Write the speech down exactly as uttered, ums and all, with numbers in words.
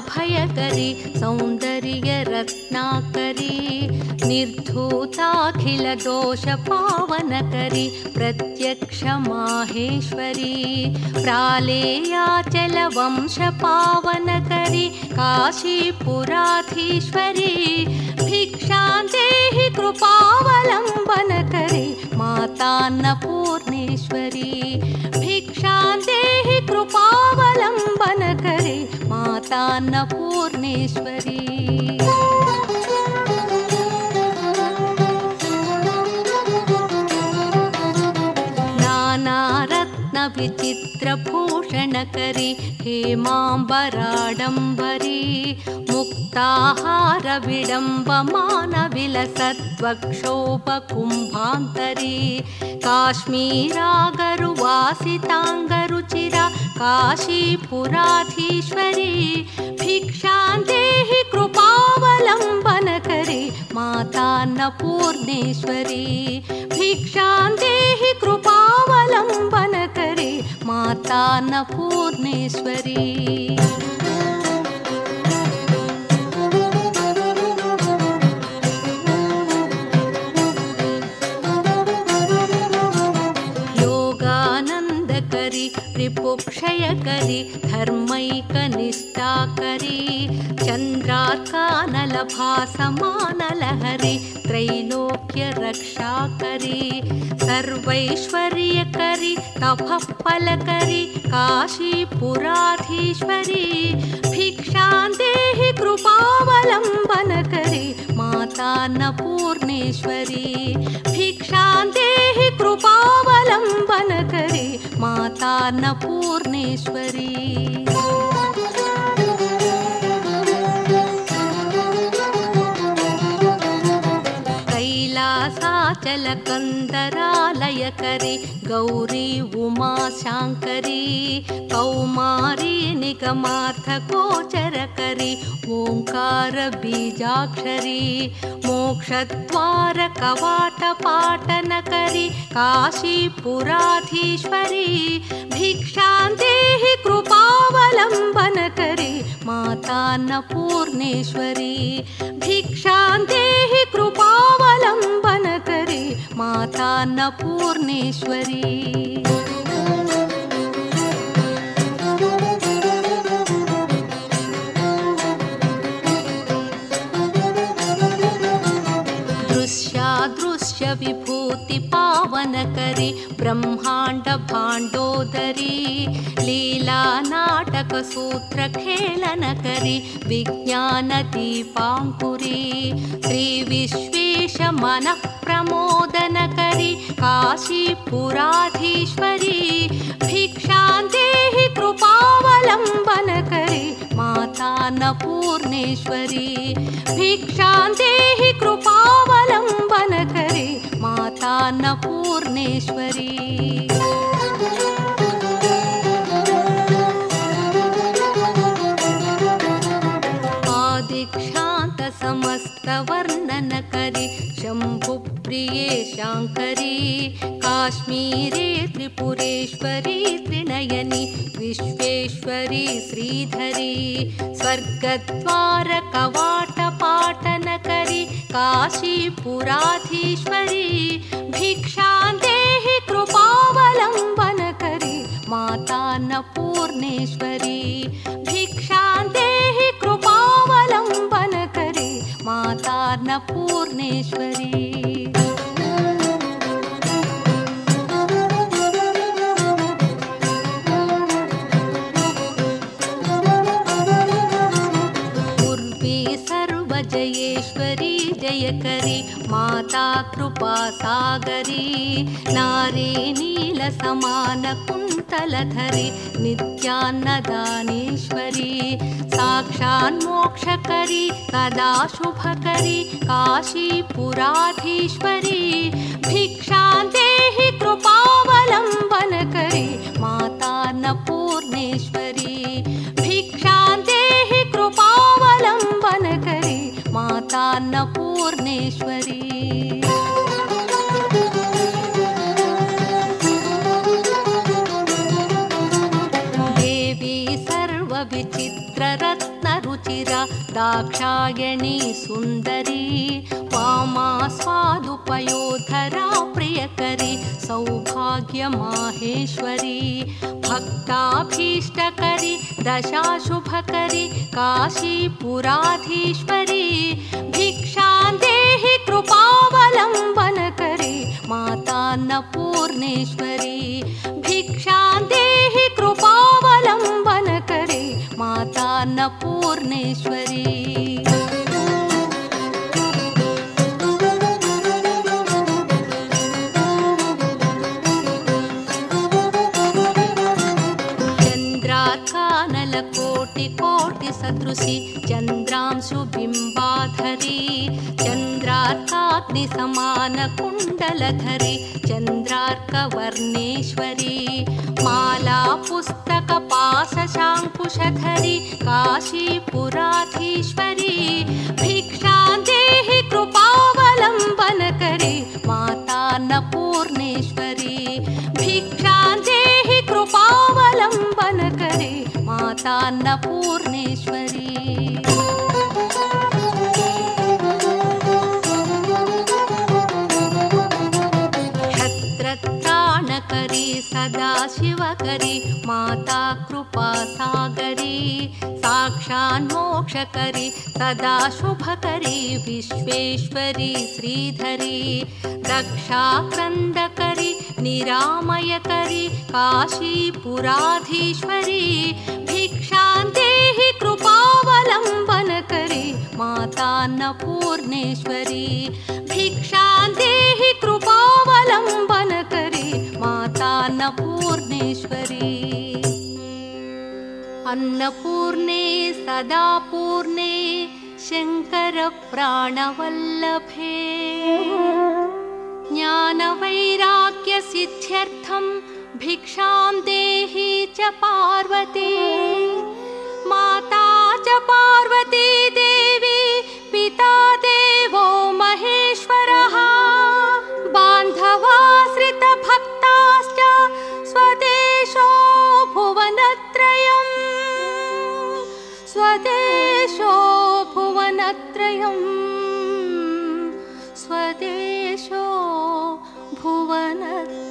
ज्ञानाभयकरी सौन्दर्यरत्नाकरी निर्धूताखिलदोषपावनकरी प्रत्यक्षमाहेश्वरी प्रालेयाचलवंशपावनकरी काशीपुराधीश्वरी भिक्षां देहि कृपावलम्बनकरी मातान्नपूर्णेश्वरी भिक्षां देहि कृपावलम्बनकरी मातान्नपूर्णेश्वरी विचित्रभूषणकरी हेमाम्बराडम्बरी मुक्ताहारविडम्बमानविलसद्वक्षोभकुम्भान्तरी काश्मीरागरुवासिताङ्गरुचिरा काशीपुराधीश्वरी भिक्षां देहि कृपावलम्बनकरी मातान्नपूर्णेश्वरी भिक्षां देहि कृपावलम्बनकरी मातान्नपूर्णेश्वरी योगानन्दकरी रिपुक्षयकरी धर्मैकनिष्ठाकरी चन्द्रार्कानलभासमानलहरी त्रैलोक्यरक्षाकरी सर्वैश्वर्यकरी तपःफलकरी काशीपुराधीश्वरी भिक्षां देहि कृपावलम्बनकरी मातान्नपूर्णेश्वरी भिक्षां देहि कृपावलम्बनकरी मातान्नपूर्णेश्वरी कैलासाचलकन्दरालयकरी गौरी उमाशाङ्करी कौमारी निगमार्थगोचरकरी ओङ्कारबीजाक्षरी मोक्षद्वारकवाटपाटनकरी काशीपुराधीश्वरी भिक्षां देहि कृपावलम्बनकरी मातान्नपूर्णेश्वरी भिक्षां देहि कृपावलम्बनकरी मातान्नपूर्णेश्वरी दृश्यादृश्य विभूति पावनकरी ब्रह्मांड भाण्डोदरी लीला नाटक सूत्र खेलनकरी विज्ञान दीपांकुरी श्री विश्वेश मनः प्रमोदनकरी काशीपुराधीश्वरी भिक्षां देहि कृपावलम्बनकरी मातान्नपूर्णेश्वरी भिक्षां देहि कृपावलम्बनकरी मातान्नपूर्णेश्वरी आदिक्षान्त समस्तवर्णनकरी शम्भुप्रिये शाङ्करी काश्मीरे त्रिपुरेश्वरी त्रिनयनी विश्वेश्वरी श्रीधरी स्वर्गद्वारकवाटपाटनकरी काशीपुराधीश्वरी भिक्षां देहि कृपावलम्बनकरी मातान्नपूर्णेश्वरी भिक्षां देहि कृपावलम्बनकरी मातान्नपूर्णेश्वरी जयेश्वरी जयकरी माता कृपा सागरी नारी नील समान कुंतलधरी नित्यान्नदानेश्वरी साक्षान् मोक्षकरी सदा शुभकरी काशीपुराधीश्वरी भिक्षां देहि कृपावलम्बनकरी मातान्नपूर्णेश्वरी भिक्षां देहि कृपावलम्बनकरी मातान्नपूर्णेश्वरी देवी सर्वविचित्ररत्नरुचिरा दाक्षायणी सुन्दरी वामा स्वादुपयोधरा प्रियकरी सौभाग्यमाहेश्वरी भक्ताभीष्टकरी दशाशुभकरी काशीपुराधीश्वरी भिक्षां देहि कृपावलम्बनकरी मातान्नपूर्णेश्वरी भिक्षां देहि कृपावलम्बनकरी मातान्नपूर्णेश्वरी कोटि कोटि सदृशी चंद्रांशु बिंबाधरी चंद्रार्काग्नि समान कुंडलधरी चंद्रार्कवर्णेश्वरी माला पुस्तक पाश शांकुशधरी काशीपुराधीश्वरी भिक्षां देहि कृपावलम्बनकरी मातान्नपूर्णेश्वरी भिक्षां देहि कृपावलम्बनकरी मातान्नपूर्णेश्वरी क्षत्रत्राणकरी सदाशिवकरी माता कृपासागरी साक्षान्मोक्षकरी सदा शुभकरी विश्वेश्वरी श्रीधरी दक्षाक्रन्दकरी निरामयकरी काशीपुराधीश्वरी भिक्षां देहि कृपावलम्बनकरी मातान्नपूर्णेश्वरी भिक्षां देहि कृपावलम्बनकरी मातान्नपूर्णेश्वरी अन्नपूर्णे सदा पूर्णे शंकर प्राणवल्लभे ज्ञानवैराग्य सिद्ध्यर्थं भिक्षां देहि च पार्वती माता च पार्वती देवी पिता देवो महेश्वरः बान्धवाश्रित भक्ताश्च स्वदेशो भुवनत्रयम् स्वदेशो भुवनत्रयम् स्वदेशो भुवनत्रयम्